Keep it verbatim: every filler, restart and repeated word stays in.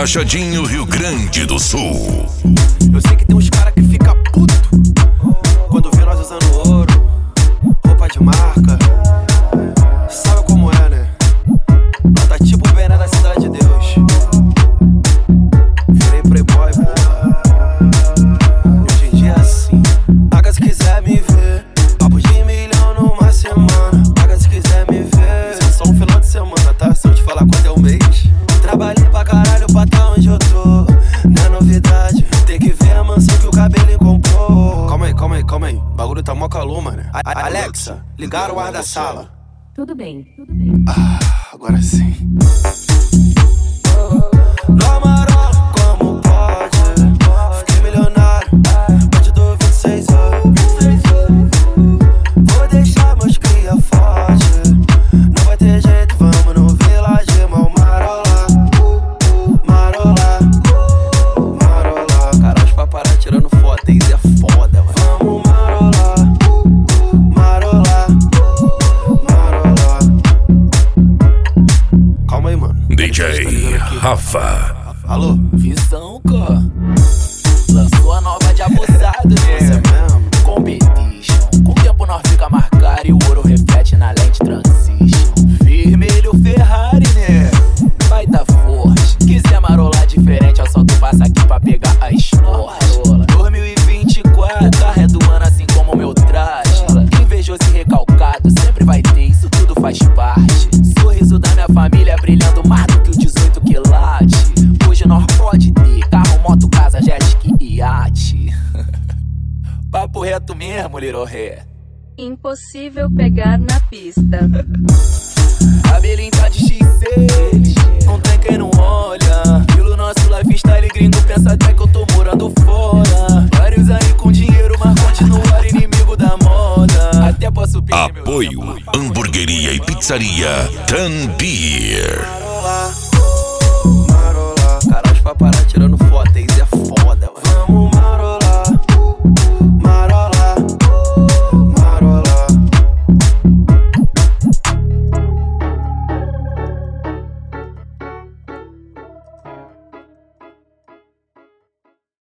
Machadinho, Rio Grande do Sul. Eu sei que tem uns cara que fica puto quando vê nós usando ouro, roupa de marca. Sabe como é, né? Nós tá tipo o Bené da Cidade de Deus. Virei playboy, porra. E hoje em dia é assim. Paga se quiser me ver, papo de milhão numa semana. Paga se quiser me ver, isso é só um final de semana, tá? Se eu te falar quanto é o mês. Trabalhei pra caralho pra tá onde eu tô. Não é novidade, tem que ver a mansão que o cabelinho comprou. Calma aí, calma aí, calma aí. O bagulho tá mó calor, mano. A a Alexa, ligaram o ar da sala. Tudo bem, tudo bem. Ah, agora sim. Na marola, como pode? Fiquei milionário, pode do vinte e seis anos. Vou deixar meus cria forte. Não vai ter jeito, vamos no Village Mall marola. Marola, marola. Cara, os paparazzi tirando foto, isso é foda, mano. Vamos marola, marola, marola. Calma aí, mano. D J Rafa. Alô? Visão, cara. Lançou a nova de abusado, né? É mesmo? Competition. Com o tempo nós fica mais caro e o ouro reflete na lente transition. Vermelho Ferrari, né? Vai tá forte. Quiser marolar diferente, eu só tu passa aqui pra pegar a esporte. dois mil e vinte e quatro, carro é do ano assim como meu traje. Invejoso e recalcado, sempre vai ter, isso tudo faz parte. Sorriso da minha família brilhando mais do que o dezoito quilates. Hoje nós pode ter carro, moto, casa, jet ski e iate. Papo reto mesmo, Little Ré. Impossível pegar na pista. Cabelinho tá de X seis, não tem quem não olha. Pelo nosso lifestyle gringo, pensa até que eu tô morando fora. Vários aí com dinheiro, mas continuar inimigo da moda. Até posso pedir meu Apoio, hamburgueria e pizzaria Tan Beer. Marola.